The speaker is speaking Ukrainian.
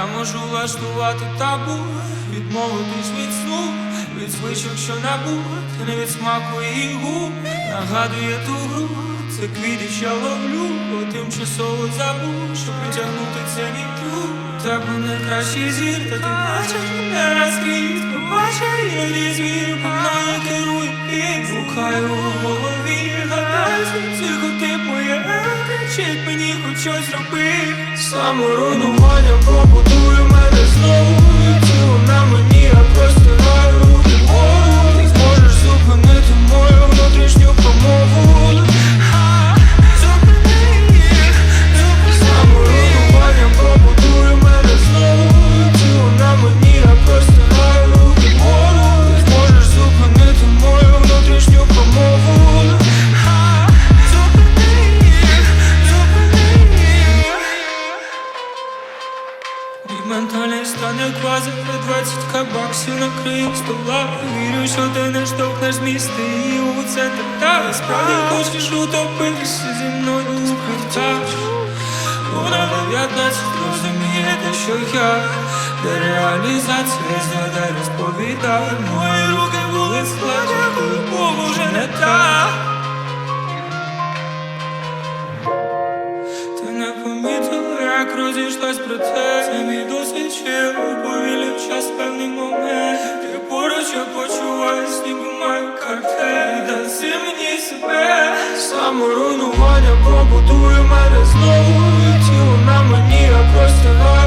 можу влаштувати табу, відмовитись від сну, від звичок, що набуть, не від смаку і губ. Нагадує ту гру, це квіти, що ловлю, бо тимчасово забув, що притягнути це ніхто. Так мене кращий зір, та ти бачиш мене наскрізь. Побачай, іноді звір, по мною керує пік. Бухаю у голові, гадаю, психотипує, кричить мені хоч щось роби. Саморуйнування побудує мене знову, і тіло на мені, я простираю руки вгору. Ти зможеш зупинити мою внутрішню промову. Саморуйнування побудує мене знову, і тіло на мені, я простираю руки вгору. Ти зможеш зупинити мою внутрішню промову. Ментальний стан як ваза, 20 баксів накрию стола. Вірю, що ти не штовхнеш з міста і у центр. Та справді хочеш утопитися зі мною спитаєш. Вона 19 розумієте, що я, де реалізація, згадай, розповідає. Мої руки були складені, коли Бог уже не так. Ти не помітила, як розійшлась про це. Це мій досвід, ще повілів час певний момент. Ти поруч, я почуваюсь, ніби маю картель. Даси мені себе. Саморуйнування побудує мене знову, і тіло на мені, я простираю